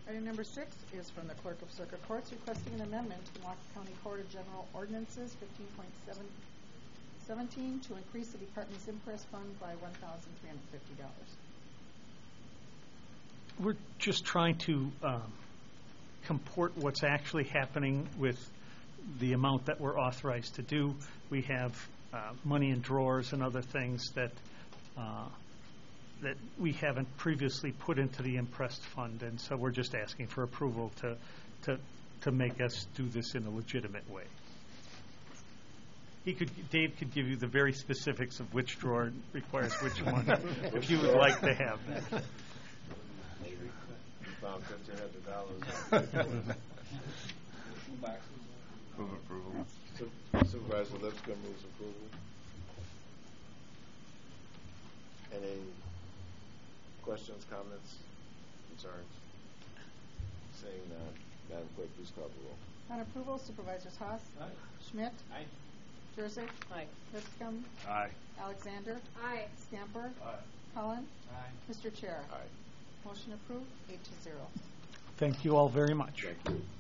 Item number 6 is from the Clerk of Circuit Courts requesting an amendment to Milwaukee County Code of General Ordinances 15.17 to increase the department's impress fund by $1,350. We're just trying to comport what's actually happening with the amount that we're authorized to do. We have money in drawers and other things that that we haven't previously put into the impressed fund, and so we're just asking for approval to make us do this in a legitimate way. Dave could give you the very specifics of which drawer requires which one, if you would like to have that. Found $1,500. Move approval. Supervisor Lipscomb moves approval. Any questions, comments, concerns? Seeing none, Madam Clerk, please call the roll. On approval, Supervisors Haas. Aye. Schmidt. Aye. Jurassic. Aye. Lipscomb. Aye. Alexander. Aye. Stamper. Aye. Cullen. Aye. Mr. Chair. Aye. Motion approved, 8-0. Thank you all very much. Thank you.